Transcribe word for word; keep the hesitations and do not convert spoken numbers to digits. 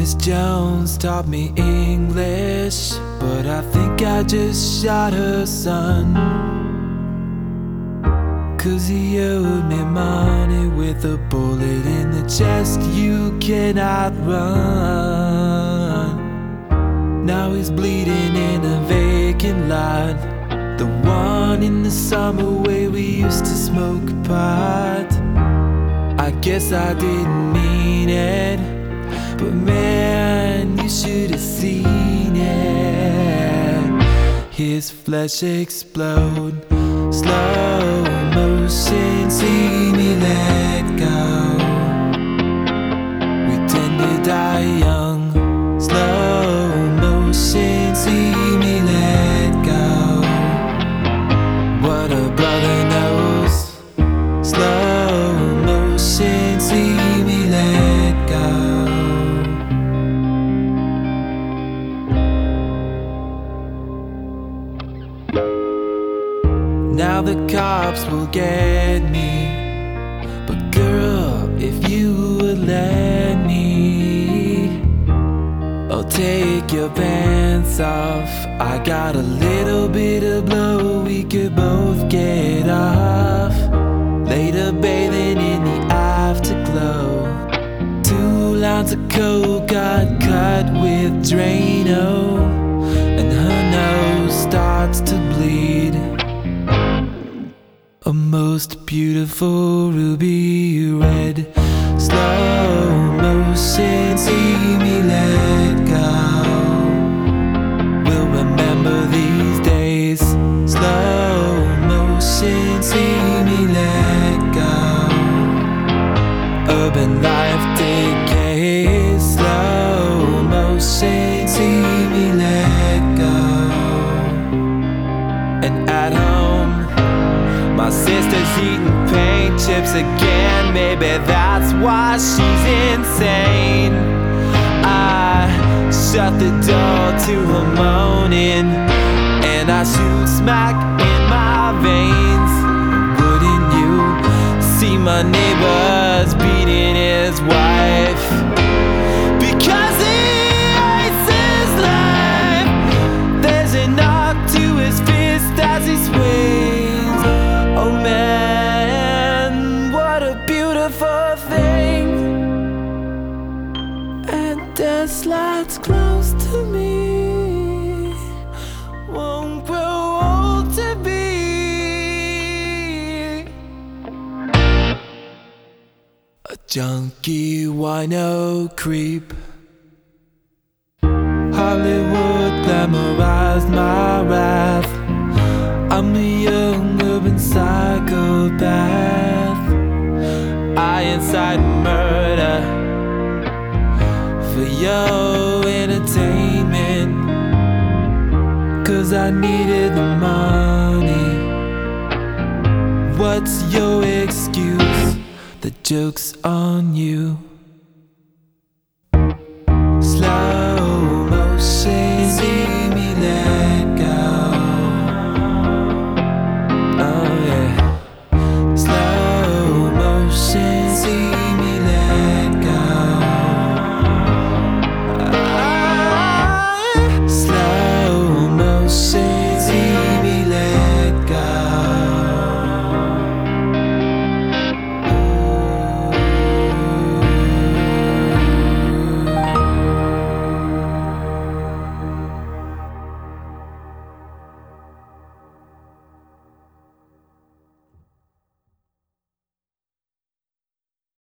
Miss Jones taught me English, but I think I just shot her son. Cause he owed me money with a bullet in the chest. You cannot run. Now he's bleeding in a vacant lot, the one in the summer where we used to smoke pot. I guess I didn't mean it, but man, you should have seen it. His flesh explode, slow motion, see me let go. We tend to die young, slow motion, see me let go. What a brother knows, slow motion, see me let go. Now the cops will get me, but girl, if you would let me, I'll take your pants off. I got a little bit of blow, we could both get off. Later bathing in the afterglow, two lines of coke got cut with Drano, and her nose starts to bleed. A most beautiful ruby red, slow motion, see me let go. We'll remember these days, slow motion, see me let go. Urban life decays, slow motion, see me let go. And at home, my sister's eating paint chips again. Maybe that's why she's insane. I shut the door to her moaning, and I shoot smack in my veins. Wouldn't you see my neighbor's beating his wife? Because he hates his life. There's a knock to his fist as he swings. Oh man, what a beautiful thing. And death slides close to me, won't grow old to be a junkie wino creep. Hollywood glamorized my wrath. I'm a young urban psychopath. I incite murder for your entertainment, cause I needed the money. What's your excuse? The joke's on you. Slow motion,